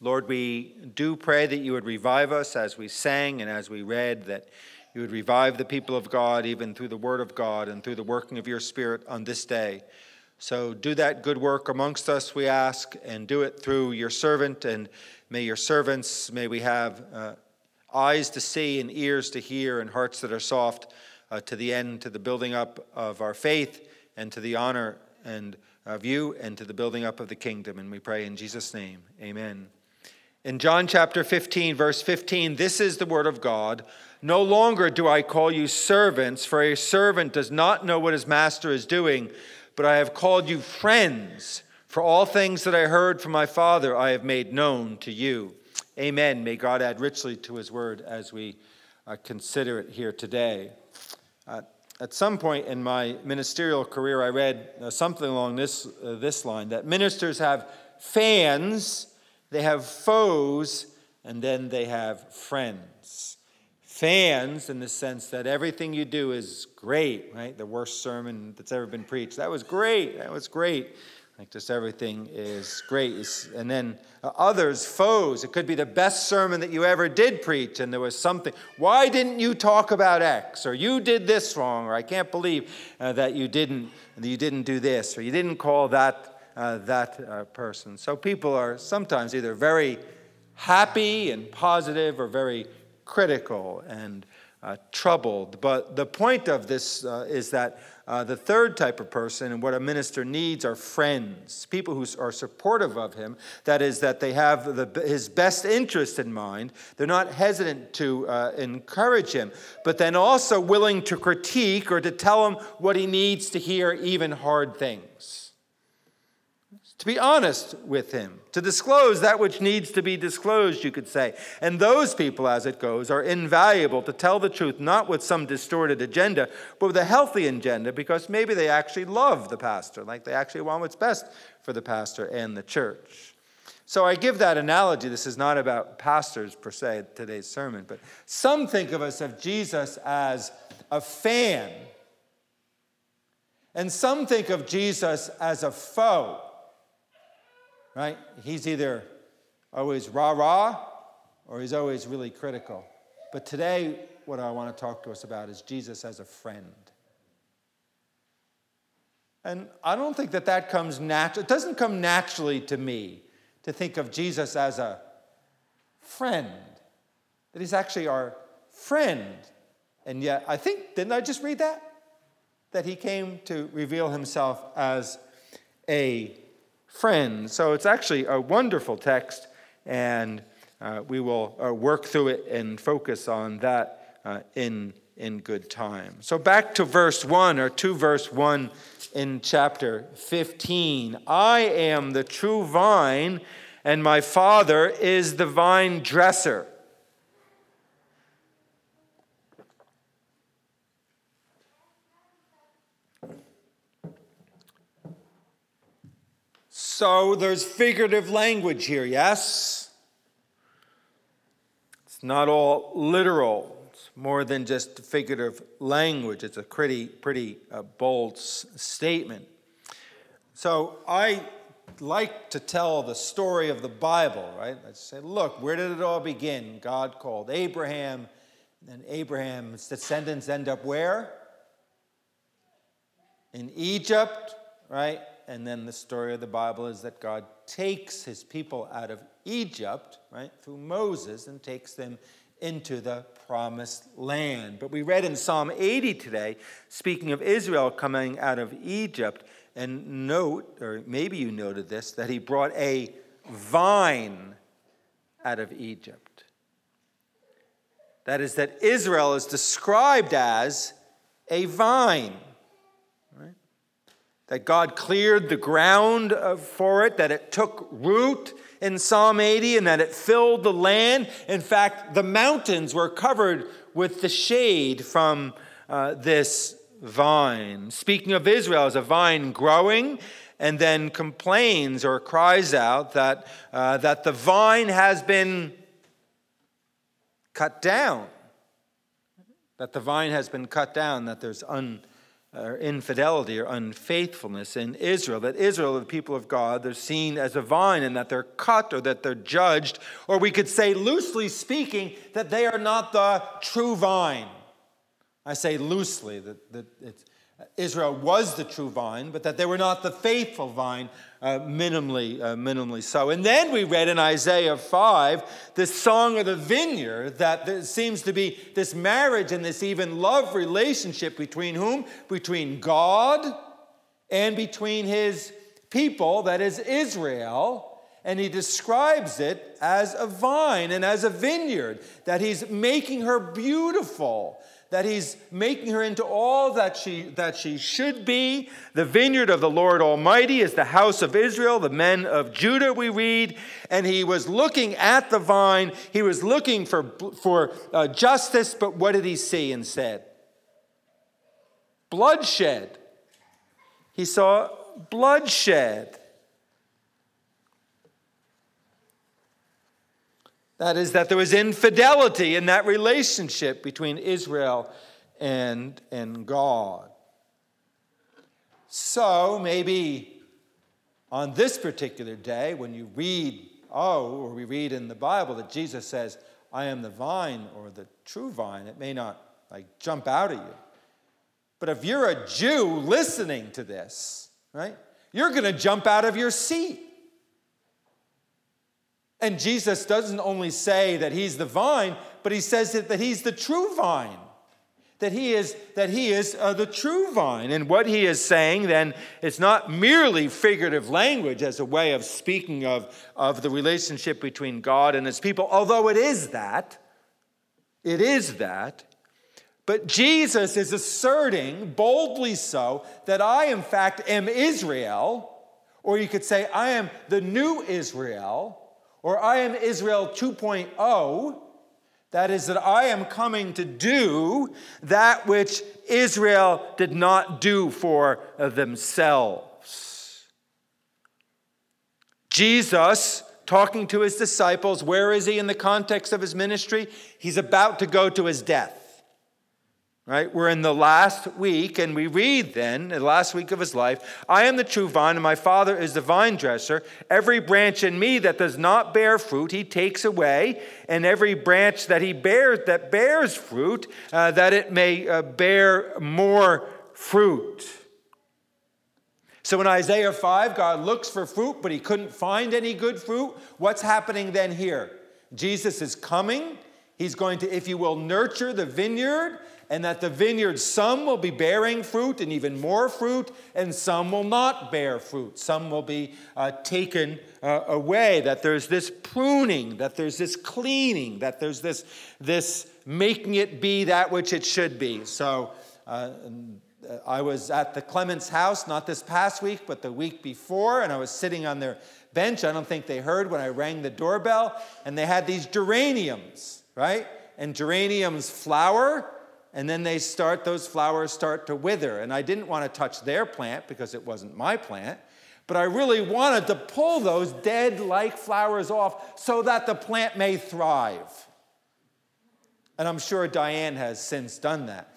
Lord, we do pray that you would revive us as we sang and as we read, that you would revive the people of God even through the word of God and through the working of your Spirit on this day. So do that good work amongst us, we ask, and do it through your servant. And may your servants, may we have eyes to see and ears to hear and hearts that are soft to the end, to the building up of our faith and to the honor and of you and to the building up of the kingdom. And we pray in Jesus' name, amen. In John chapter 15, verse 15, this is the word of God. No longer do I call you servants, for a servant does not know what his master is doing, but I have called you friends, for all things that I heard from my Father I have made known to you. Amen. May God add richly to his word as we consider it here today. At some point in my ministerial career, I read something along this line, that ministers have fans, they have foes, and then they have friends. Fans in the sense that everything you do is great, right? The worst sermon that's ever been preached. That was great. That was great. Like just everything is great. And then others, foes. It could be the best sermon that you ever did preach, and there was something. Why didn't you talk about X? Or you did this wrong. Or I can't believe that you didn't do this. Or you didn't call that person. So people are sometimes either very happy and positive or very critical and troubled. But the point of this is that the third type of person and what a minister needs are friends, people who are supportive of him. That is, that they have his best interest in mind. They're not hesitant to encourage him, but then also willing to critique or to tell him what he needs to hear, even hard things. To be honest with him, to disclose that which needs to be disclosed, you could say. And those people, as it goes, are invaluable to tell the truth, not with some distorted agenda, but with a healthy agenda, because maybe they actually love the pastor, like they actually want what's best for the pastor and the church. So I give that analogy. This is not about pastors per se, today's sermon, but some think of us of Jesus as a fan, and some think of Jesus as a foe. Right? He's either always rah-rah or he's always really critical. But today, what I want to talk to us about is Jesus as a friend. And I don't think that comes natural. It doesn't come naturally to me to think of Jesus as a friend, that he's actually our friend. And yet, I think, didn't I just read that? That he came to reveal himself as a friend. So it's actually a wonderful text, and we will work through it and focus on that in good time. So back to verse 1, or to verse 1 in chapter 15. I am the true vine, and my Father is the vine dresser. So there's figurative language here, yes? It's not all literal. It's more than just figurative language. It's a pretty bold statement. So I like to tell the story of the Bible, right? I say, look, where did it all begin? God called Abraham, and Abraham's descendants end up where? In Egypt, right? And then the story of the Bible is that God takes his people out of Egypt, right, through Moses, and takes them into the promised land. But we read in Psalm 80 today, speaking of Israel coming out of Egypt, and note, or maybe you noted this, that he brought a vine out of Egypt. That is, that Israel is described as a vine. That God cleared the ground for it, that it took root in Psalm 80, and that it filled the land. In fact, the mountains were covered with the shade from this vine. Speaking of Israel as a vine growing, and then complains or cries out that the vine has been cut down. That the vine has been cut down, that there's or infidelity or unfaithfulness in Israel. That Israel, the people of God, they're seen as a vine and that they're cut or that they're judged. Or we could say, loosely speaking, that they are not the true vine. I say loosely, that Israel was the true vine, but that they were not the faithful vine, minimally so. And then we read in Isaiah 5, this song of the vineyard, that there seems to be this marriage and this even love relationship between whom? Between God and between his people, that is Israel. And he describes it as a vine and as a vineyard, that he's making her beautiful, that he's making her into all that she should be. The vineyard of the Lord Almighty is the house of Israel, the men of Judah, we read. And he was looking at the vine. He was looking for justice, but what did he see instead? Bloodshed. He saw bloodshed. That is, that there was infidelity in that relationship between Israel and God. So maybe on this particular day, when you read, or we read in the Bible that Jesus says, I am the vine or the true vine, it may not jump out at you. But if you're a Jew listening to this, right, you're going to jump out of your seat. And Jesus doesn't only say that he's the vine, but he says that he's the true vine. That he is the true vine. And what he is saying then is not merely figurative language as a way of speaking of the relationship between God and his people, although it is that. It is that. But Jesus is asserting, boldly so, that I, in fact, am Israel, or you could say, I am the new Israel, or I am Israel 2.0, that is, that I am coming to do that which Israel did not do for themselves. Jesus, talking to his disciples, where is he in the context of his ministry? He's about to go to his death. Right? We're in the last week, and we read then, the last week of his life, I am the true vine, and my Father is the vine dresser. Every branch in me that does not bear fruit, he takes away, and every branch that he bears, that bears fruit, that it may bear more fruit. So in Isaiah 5, God looks for fruit, but he couldn't find any good fruit. What's happening then here? Jesus is coming. He's going to, if you will, nurture the vineyard, and that the vineyard, some will be bearing fruit and even more fruit, and some will not bear fruit. Some will be taken away, that there's this pruning, that there's this cleaning, that there's this making it be that which it should be. So I was at the Clements house, not this past week, but the week before, and I was sitting on their bench. I don't think they heard when I rang the doorbell, and they had these geraniums, right? And geraniums flower, and then those flowers start to wither. And I didn't want to touch their plant because it wasn't my plant, but I really wanted to pull those dead-like flowers off so that the plant may thrive. And I'm sure Diane has since done that.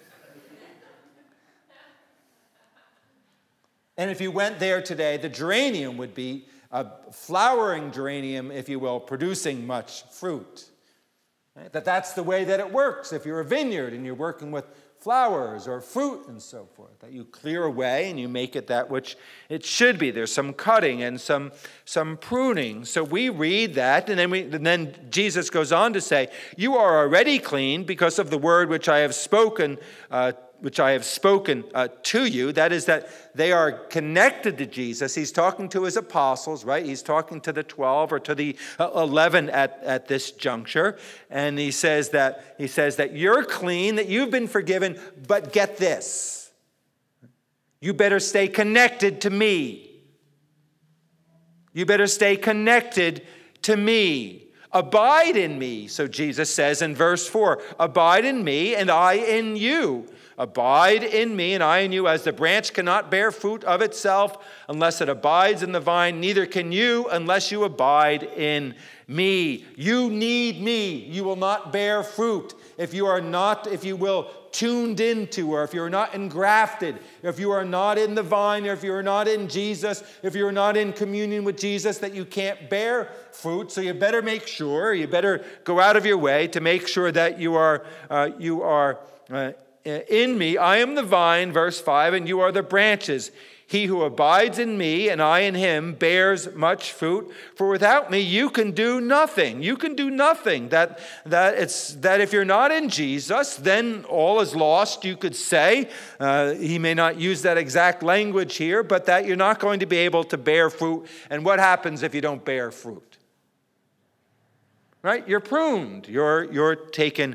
And if you went there today, the geranium would be a flowering geranium, if you will, producing much fruit. Right? That's the way that it works. If you're a vineyard and you're working with flowers or fruit and so forth, that you clear away and you make it that which it should be. There's some cutting and some pruning. So we read that, and then Jesus goes on to say, you are already clean because of the word which I have spoken to you. That is, that they are connected to Jesus. He's talking to his apostles, right? He's talking to the 12 or to the 11 at this juncture. And he says that you're clean, that you've been forgiven, but get this. You better stay connected to me. You better stay connected to me. Abide in me, so Jesus says in verse 4, abide in me and I in you. Abide in me and I in you, as the branch cannot bear fruit of itself unless it abides in the vine, neither can you unless you abide in me. You need me. You will not bear fruit if you will tuned into, or if you're not engrafted, if you are not in the vine, or if you are not in Jesus, if you're not in communion with Jesus, that you can't bear fruit. So you better make sure, you better go out of your way to make sure that you are in me. I am the vine, verse 5, and you are the branches. He who abides in me and I in him bears much fruit. For without me you can do nothing. You can do nothing. That if you're not in Jesus, then all is lost, you could say. He may not use that exact language here, but that you're not going to be able to bear fruit. And what happens if you don't bear fruit? Right? You're pruned. You're taken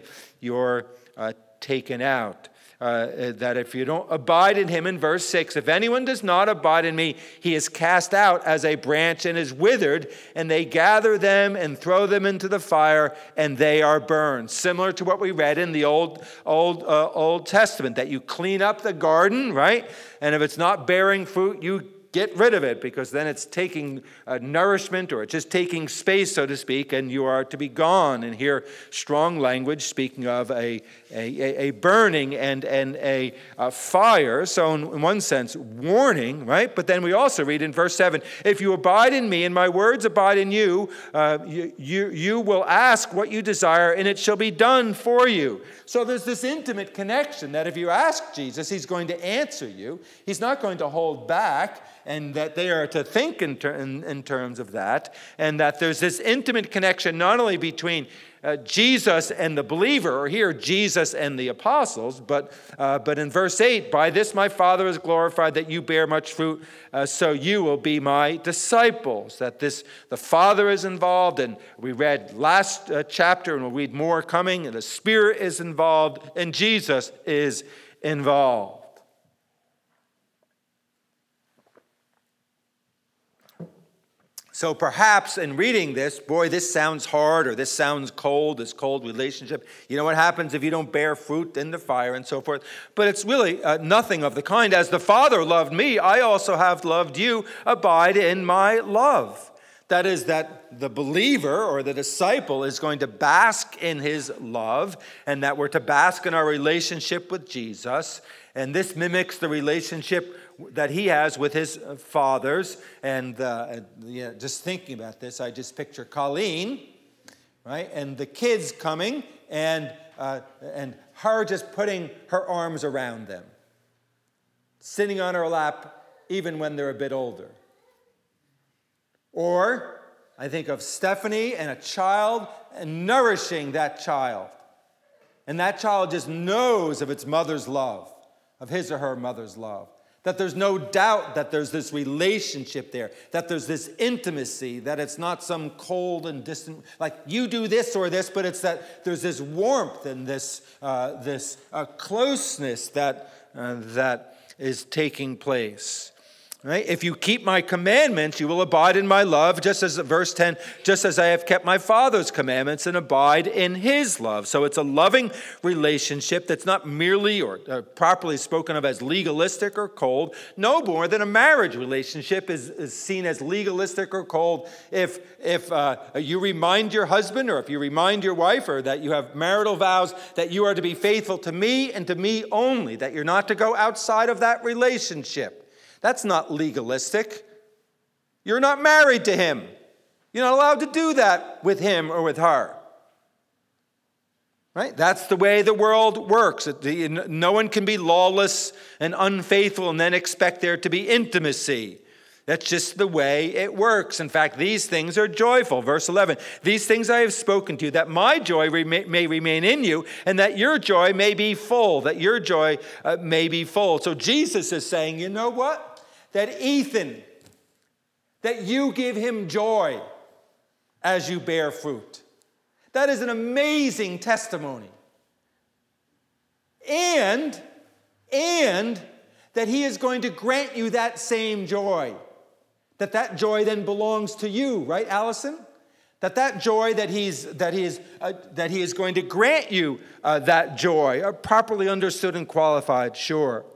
out. That if you don't abide in him, in verse 6, if anyone does not abide in me, he is cast out as a branch and is withered, and they gather them and throw them into the fire, and they are burned. Similar to what we read in the Old Testament, that you clean up the garden, right? And if it's not bearing fruit, you get rid of it, because then it's taking nourishment, or it's just taking space, so to speak, and you are to be gone. And here, strong language speaking of a burning and a fire. So in one sense, warning, right? But then we also read in verse 7, if you abide in me and my words abide in you, you will ask what you desire, and it shall be done for you. So there's this intimate connection that if you ask Jesus, he's going to answer you. He's not going to hold back, and that they are to think in terms of that, and that there's this intimate connection not only between Jesus and the believer, or here Jesus and the apostles, but in verse 8, by this my Father is glorified, that you bear much fruit, so you will be my disciples. That the Father is involved, and we read last chapter, and we'll read more coming, and the Spirit is involved, and Jesus is involved. So perhaps in reading this, boy, this sounds hard, or this sounds cold, this cold relationship. You know what happens if you don't bear fruit in the fire and so forth. But it's really nothing of the kind. As the Father loved me, I also have loved you. Abide in my love. That is, that the believer or the disciple is going to bask in his love, and that we're to bask in our relationship with Jesus. And this mimics the relationship that he has with his fathers. And just thinking about this, I just picture Colleen, right? And the kids coming, and her just putting her arms around them, sitting on her lap, even when they're a bit older. Or I think of Stephanie and a child, and nourishing that child. And that child just knows of its mother's love, of his or her mother's love. That there's no doubt that there's this relationship there, that there's this intimacy, that it's not some cold and distant, like you do this or this, but it's that there's this warmth and this closeness that is taking place. Right? If you keep my commandments, you will abide in my love, just as verse 10, just as I have kept my Father's commandments and abide in his love. So it's a loving relationship that's not merely or properly spoken of as legalistic or cold. No more than a marriage relationship is seen as legalistic or cold if you remind your husband, or if you remind your wife, or that you have marital vows that you are to be faithful to me and to me only, that you're not to go outside of that relationship. That's not legalistic. You're not married to him. You're not allowed to do that with him or with her. Right? That's the way the world works. No one can be lawless and unfaithful and then expect there to be intimacy. That's just the way it works. In fact, these things are joyful. Verse 11, these things I have spoken to you, that my joy may remain in you, and that your joy may be full, that your joy may be full. So Jesus is saying, you know what? That Ethan, that you give him joy as you bear fruit. That is an amazing testimony. And that he is going to grant you that same joy. That joy then belongs to you, right, Allison? That joy that he is going to grant you that joy, properly understood and qualified, sure.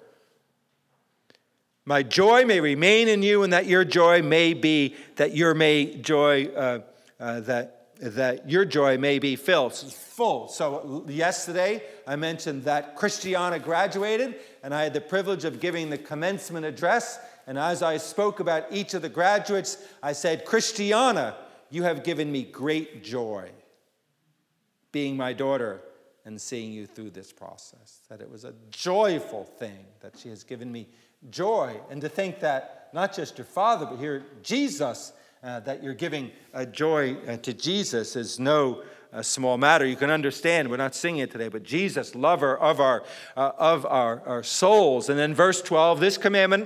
My joy may remain in you, and that your joy may be, that your may joy, that that your joy may be full. So yesterday I mentioned that Christiana graduated, and I had the privilege of giving the commencement address. And as I spoke about each of the graduates, I said, Christiana, you have given me great joy being my daughter and seeing you through this process. That it was a joyful thing, that she has given me joy. And to think that not just your father, but here Jesus, that you're giving joy to Jesus is no small matter. You can understand, we're not singing it today, but Jesus, lover of our souls. And then verse 12, this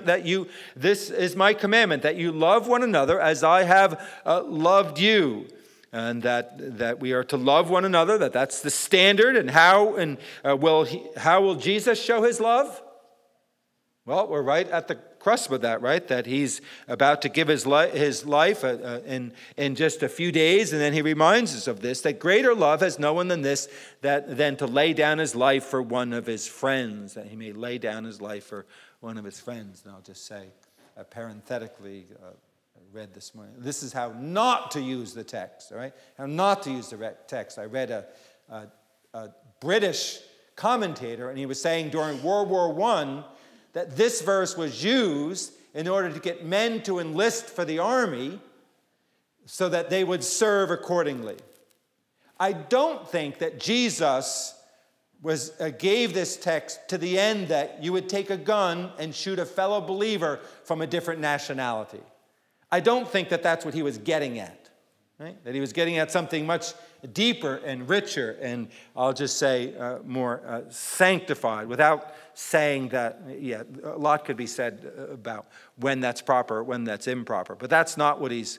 is my commandment, that you love one another as I have loved you. And that we are to love one another, that's the standard. And how will Jesus show his love? Well, we're right at the crusp of that, right? That he's about to give his life in just a few days, and then he reminds us of this, that greater love has no one than this, than to lay down his life for one of his friends, that he may lay down his life for one of his friends. And I'll just say, parenthetically, read this morning. This is how not to use the text, all right? How not to use the text. I read a British commentator, and he was saying during World War I that this verse was used in order to get men to enlist for the army so that they would serve accordingly. I don't think that Jesus gave this text to the end that you would take a gun and shoot a fellow believer from a different nationality. I don't think that that's what he was getting at, right? That he was getting at something much deeper and richer, and I'll just say more sanctified, without saying that, a lot could be said about when that's proper, when that's improper. But that's not what he's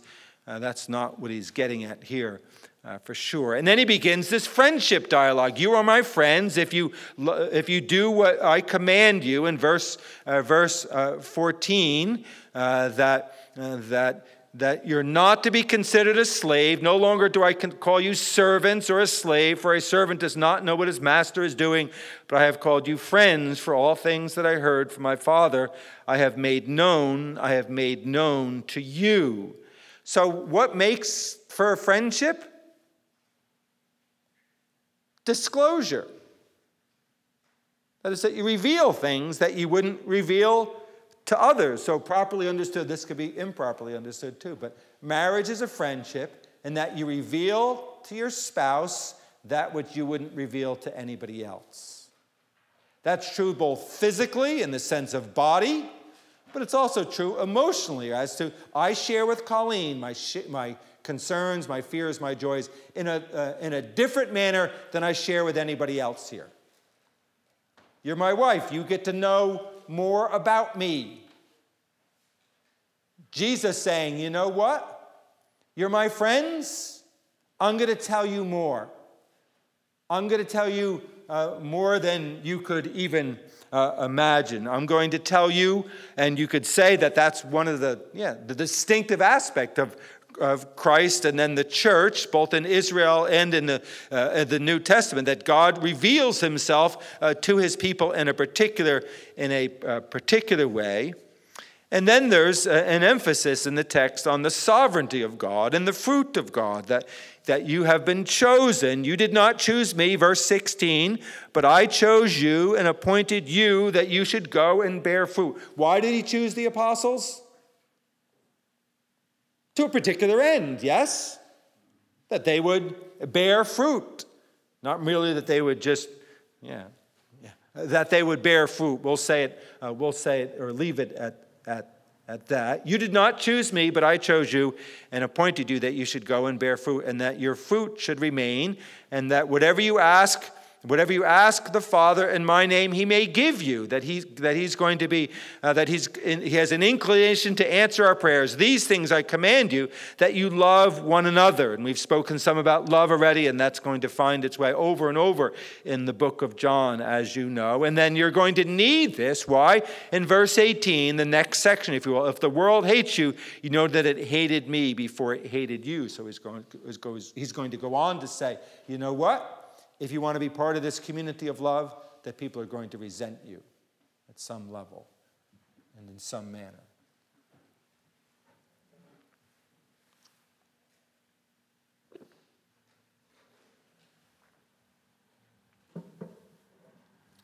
getting at here, for sure. And then he begins this friendship dialogue. You are my friends if you do what I command you. In verse 14, that you're not to be considered a slave. No longer do I call you servants or a slave, for a servant does not know what his master is doing, but I have called you friends, for all things that I heard from my Father I have made known to you. So what makes for a friendship? Disclosure. That is, that you reveal things that you wouldn't reveal to others. So properly understood, this could be improperly understood too. But marriage is a friendship, and that you reveal to your spouse that which you wouldn't reveal to anybody else. That's true both physically in the sense of body, but it's also true emotionally, as to I share with Colleen my concerns, my fears, my joys in a different manner than I share with anybody else here. You're my wife. You get to know more about me. Jesus saying, you know what? You're my friends. I'm going to tell you more. I'm going to tell you more than you could even imagine. I'm going to tell you, and you could say that that's one of the distinctive aspect of Christ and then the church, both in Israel and in the New Testament, that God reveals himself to his people in a particular way. And then there's an emphasis in the text on the sovereignty of God and the fruit of God, that you have been chosen. You did not choose me, verse 16, but I chose you and appointed you that you should go and bear fruit. Why did he choose the apostles? To a particular end, yes? That they would bear fruit. Not merely that they would just, that they would bear fruit. We'll say it or leave it at that. You did not choose me, but I chose you and appointed you that you should go and bear fruit, and that your fruit should remain, and that whatever you ask the Father in my name, he may give you. He has an inclination to answer our prayers. These things I command you, that you love one another. And we've spoken some about love already, and that's going to find its way over and over in the book of John, as you know. And then you're going to need this. Why? In verse 18, the next section, if you will, if the world hates you, you know that it hated me before it hated you. So he's going to go on to say, you know what? If you want to be part of this community of love, that people are going to resent you at some level and in some manner.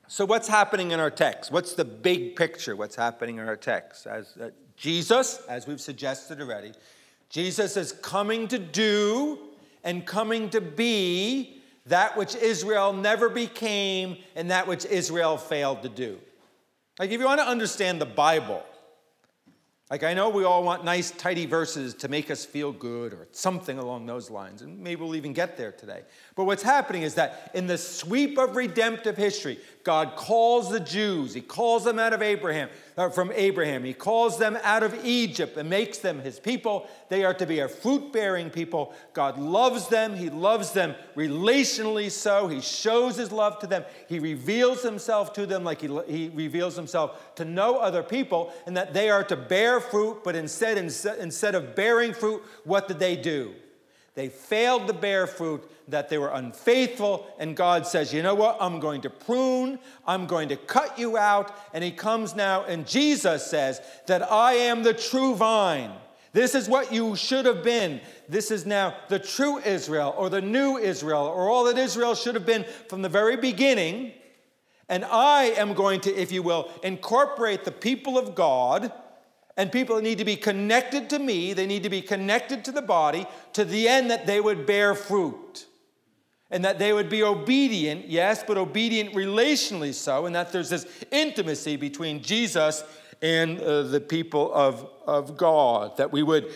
So what's happening in our text? What's the big picture? What's happening in our text? Jesus, as we've suggested already, Jesus is coming to do and coming to be that which Israel never became and that which Israel failed to do. Like, if you want to understand the Bible, like, I know we all want nice, tidy verses to make us feel good or something along those lines, and maybe we'll even get there today. But what's happening is that in the sweep of redemptive history, God calls the Jews. He calls them out of from Abraham. He calls them out of Egypt and makes them his people. They are to be a fruit-bearing people. God loves them. He loves them relationally so. He shows his love to them. He reveals himself to them like he reveals himself to no other people, and that they are to bear fruit, but instead of bearing fruit, what did they do? They failed to bear fruit, that they were unfaithful, and God says, you know what, I'm going to prune, I'm going to cut you out, and he comes now, and Jesus says that I am the true vine. This is what you should have been. This is now the true Israel, or the new Israel, or all that Israel should have been from the very beginning, and I am going to, if you will, incorporate the people of God. And people need to be connected to me. They need to be connected to the body to the end that they would bear fruit. And that they would be obedient, yes, but obedient relationally so. And that there's this intimacy between Jesus and the people of God. That we would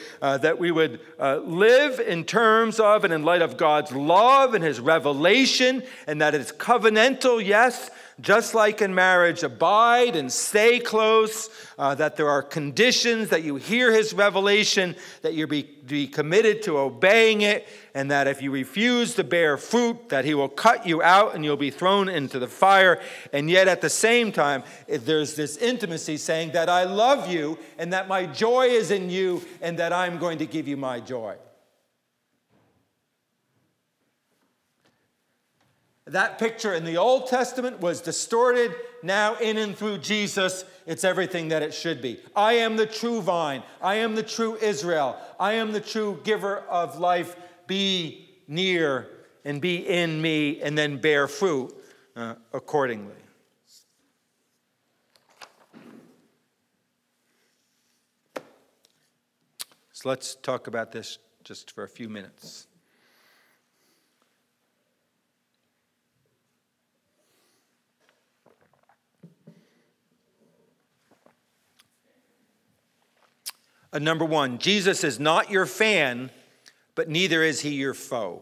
live in terms of and in light of God's love and his revelation. And that it's covenantal, yes, just like in marriage, abide and stay close, that there are conditions, that you hear his revelation, that you be committed to obeying it, and that if you refuse to bear fruit, that he will cut you out and you'll be thrown into the fire. And yet at the same time, there's this intimacy saying that I love you and that my joy is in you and that I'm going to give you my joy. That picture in the Old Testament was distorted. Now in and through Jesus, it's everything that it should be. I am the true vine. I am the true Israel. I am the true giver of life. Be near and be in me, and then bear fruit accordingly. So let's talk about this just for a few minutes. Number one, Jesus is not your fan, but neither is he your foe.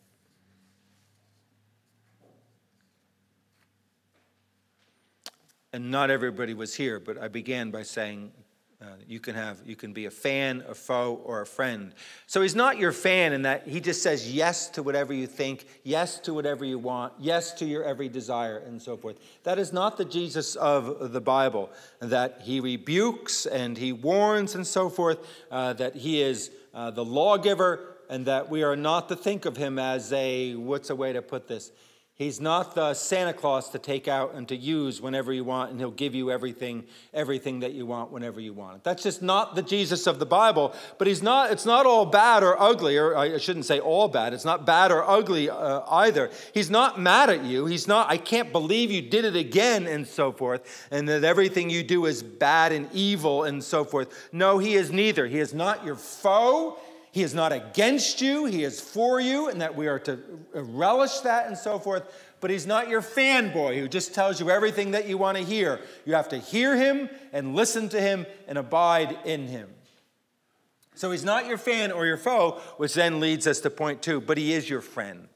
And not everybody was here, but I began by saying you can be a fan, a foe, or a friend. So he's not your fan in that he just says yes to whatever you think, yes to whatever you want, yes to your every desire, and so forth. That is not the Jesus of the Bible, that he rebukes and he warns and so forth, that he is the lawgiver, and that we are not to think of him as what's a way to put this? He's not the Santa Claus to take out and to use whenever you want, and he'll give you everything that you want whenever you want it. That's just not the Jesus of the Bible, but it's not all bad or ugly, or I shouldn't say all bad. It's not bad or ugly either. He's not mad at you. He's not, I can't believe you did it again, and so forth, and that everything you do is bad and evil and so forth. No, he is neither. He is not your foe. He is not against you, he is for you, and that we are to relish that and so forth. But he's not your fanboy who just tells you everything that you want to hear. You have to hear him and listen to him and abide in him. So he's not your fan or your foe, which then leads us to point two, but he is your friend.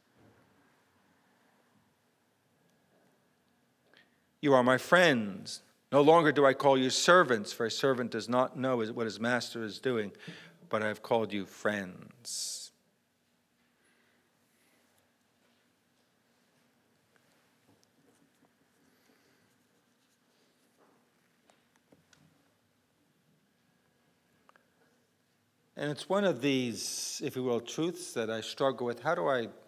You are my friends. No longer do I call you servants, for a servant does not know what his master is doing. But I have called you friends. And it's one of these, if you will, truths that I struggle with. How do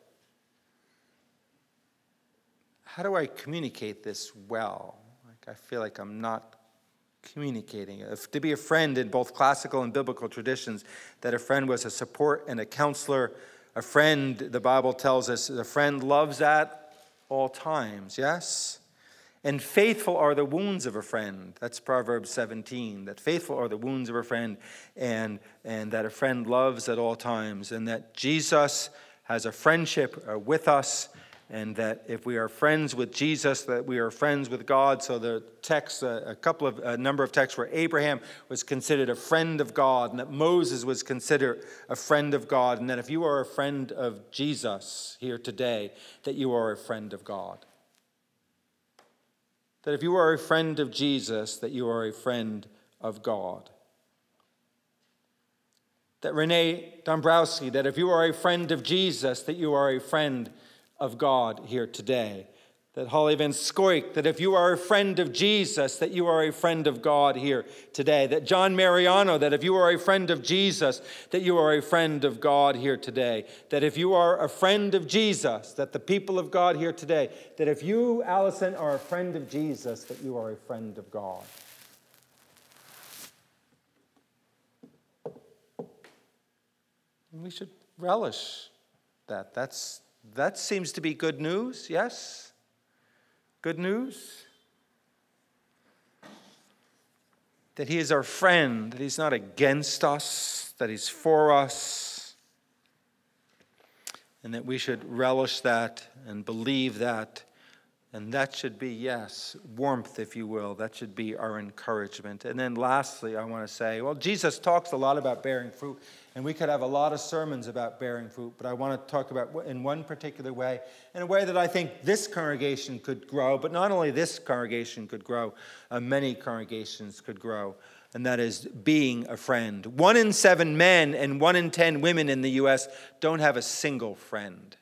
I communicate this well? Like, I feel like I'm not communicating. To be a friend in both classical and biblical traditions, that a friend was a support and a counselor. A friend, the Bible tells us, a friend loves at all times, yes? And faithful are the wounds of a friend. That's Proverbs 17, that faithful are the wounds of a friend, and that a friend loves at all times, and that Jesus has a friendship with us, and that if we are friends with Jesus, that we are friends with God. So the text, a number of texts where Abraham was considered a friend of God, and that Moses was considered a friend of God, and that if you are a friend of Jesus here today, that you are a friend of God. That if you are a friend of Jesus, that you are a friend of God. That Rene Dombrowski, that if you are a friend of Jesus, that you are a friend of God here today. That Holly Van Scoik, that if you are a friend of Jesus, that you are a friend of God here today. That John Mariano, that if you are a friend of Jesus, that you are a friend of God here today. That if you are a friend of Jesus, that the people of God here today, that if you, Allison, are a friend of Jesus, that you are a friend of God. We should relish that. That seems to be good news, yes? Good news? That he is our friend, that he's not against us, that he's for us, and that we should relish that and believe that. And that should be, yes, warmth, if you will. That should be our encouragement. And then lastly, I want to say, well, Jesus talks a lot about bearing fruit, and we could have a lot of sermons about bearing fruit, but I want to talk about in one particular way, in a way that I think this congregation could grow, but not only this congregation could grow, many congregations could grow, and that is being a friend. 1 in 7 men and 1 in 10 women in the U.S. don't have a single friend.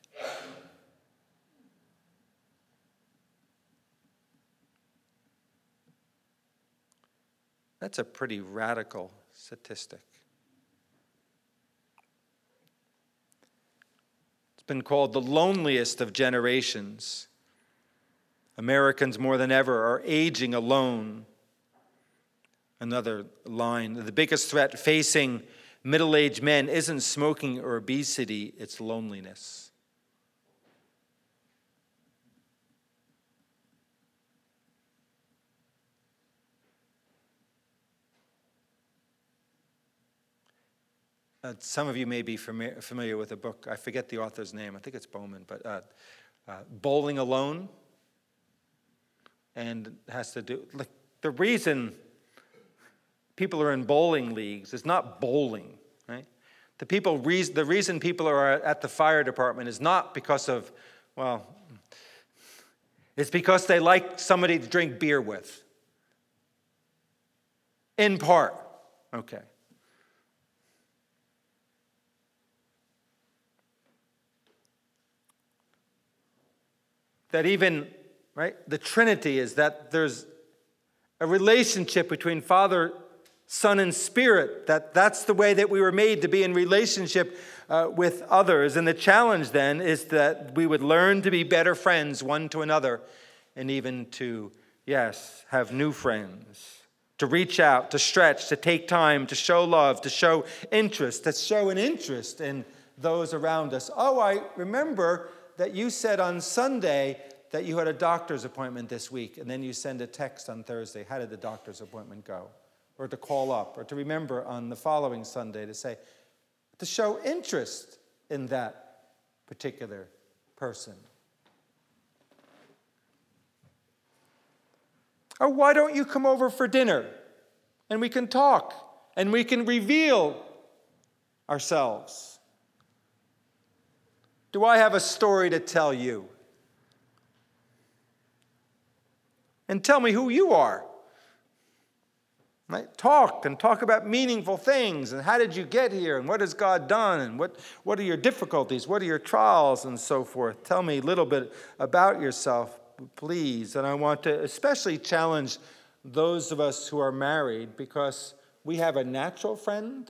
That's a pretty radical statistic. It's been called the loneliest of generations. Americans more than ever are aging alone. Another line, the biggest threat facing middle-aged men isn't smoking or obesity, it's loneliness. Some of you may be familiar with a book. I forget the author's name. I think it's Bowman, but Bowling Alone. And it has to do, like, the reason people are in bowling leagues is not bowling, right? The reason people are at the fire department is not because of, well, it's because they like somebody to drink beer with. In part, okay. That even, right, the Trinity is that there's a relationship between Father, Son, and Spirit, that's the way that we were made, to be in relationship with others. And the challenge then is that we would learn to be better friends one to another, and even to, yes, have new friends, to reach out, to stretch, to take time, to show love, to show interest, to show an interest in those around us. Oh, I remember that you said on Sunday that you had a doctor's appointment this week, and then you send a text on Thursday. How did the doctor's appointment go? Or to call up, or to remember on the following Sunday to say, to show interest in that particular person. Or why don't you come over for dinner, and we can talk, and we can reveal ourselves? Do I have a story to tell you? And tell me who you are. Right? Talk about meaningful things, and how did you get here, and what has God done, and what are your difficulties, what are your trials, and so forth. Tell me a little bit about yourself, please. And I want to especially challenge those of us who are married, because we have a natural friend,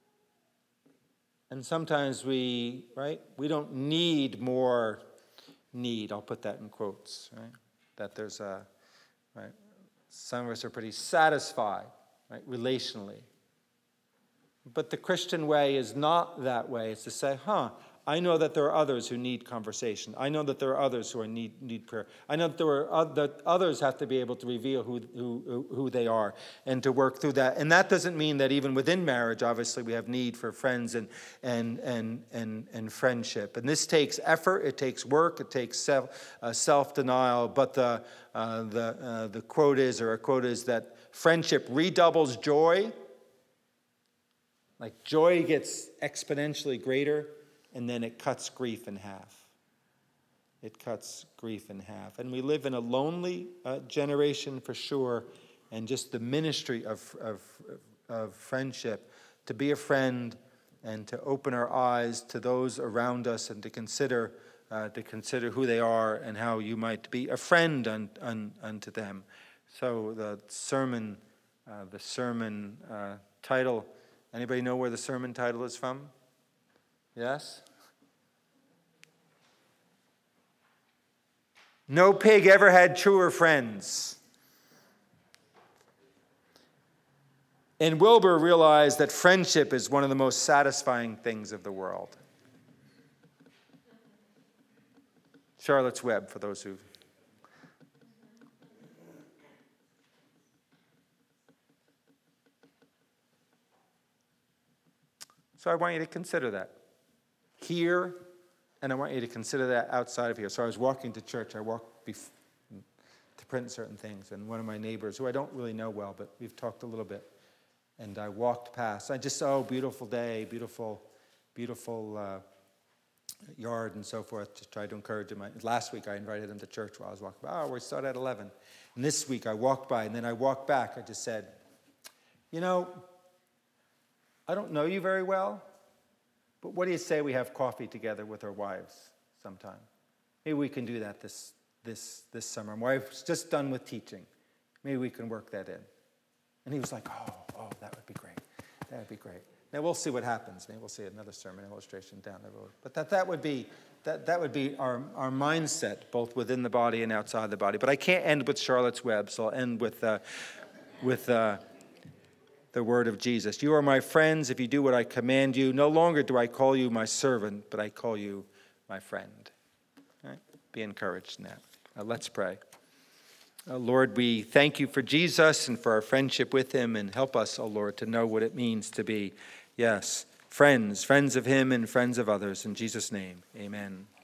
and sometimes we don't need more need. I'll put that in quotes, right? That there's right? Some of us are pretty satisfied, right, relationally. But the Christian way is not that way. It's to say, I I know that there are others who need conversation. I know that there are others who need prayer. I know that that others have to be able to reveal who they are and to work through that. And that doesn't mean that even within marriage, obviously, we have need for friends and friendship. And this takes effort. It takes work. It takes self-denial. But the quote is that friendship redoubles joy. Like joy gets exponentially greater, and then it cuts grief in half. It cuts grief in half. And we live in a lonely generation for sure, and just the ministry of friendship, to be a friend and to open our eyes to those around us and to consider who they are and how you might be a friend unto them. So the sermon title, anybody know where the sermon title is from? Yes? No pig ever had truer friends. And Wilbur realized that friendship is one of the most satisfying things of the world. Charlotte's Web, for those who... So I want you to consider that here, and I want you to consider that outside of here. So I was walking to church. I walked to print certain things, and one of my neighbors, who I don't really know well, but we've talked a little bit, and I walked past. I just saw, beautiful day, beautiful yard and so forth, to try to encourage him. Last week I invited him to church while I was walking by. We start at 11. And this week I walked by, and then I walked back. I just said, I don't know you very well, but what do you say we have coffee together with our wives sometime? Maybe we can do that this summer. My wife's just done with teaching. Maybe we can work that in. And he was like, oh, that would be great. That would be great. Now we'll see what happens. Maybe we'll see another sermon illustration down the road. But that would be our mindset, both within the body and outside the body. But I can't end with Charlotte's Web, so I'll end with the word of Jesus. You are my friends if you do what I command you. No longer do I call you my servant, but I call you my friend. All right? Be encouraged in that. Let's pray. Lord, we thank you for Jesus and for our friendship with him, and help us, Lord, to know what it means to be, yes, friends of him and friends of others. In Jesus' name, amen.